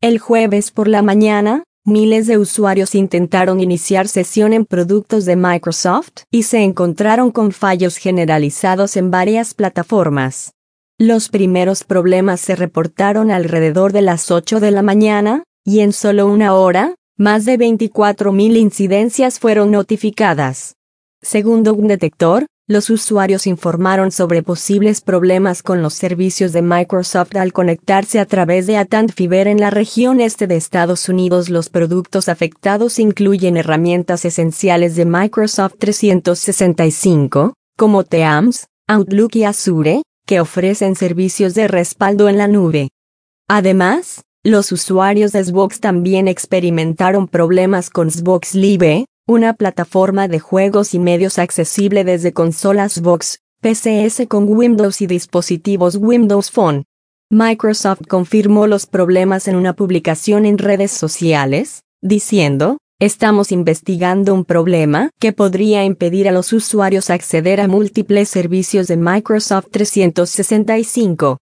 El jueves por la mañana, miles de usuarios intentaron iniciar sesión en productos de Microsoft y se encontraron con fallos generalizados en varias plataformas. Los primeros problemas se reportaron alrededor de las 8 de la mañana, y en solo una hora, más de 24.000 incidencias fueron notificadas. Según un detector, los usuarios informaron sobre posibles problemas con los servicios de Microsoft al conectarse a través de Atant Fiber en la región este de Estados Unidos. Los productos afectados incluyen herramientas esenciales de Microsoft 365, como Teams, Outlook y Azure, que ofrecen servicios de respaldo en la nube. Además, los usuarios de Xbox también experimentaron problemas con Xbox Live, una plataforma de juegos y medios accesible desde consolas Xbox, PCs con Windows y dispositivos Windows Phone. Microsoft confirmó los problemas en una publicación en redes sociales, diciendo: "Estamos investigando un problema que podría impedir a los usuarios acceder a múltiples servicios de Microsoft 365.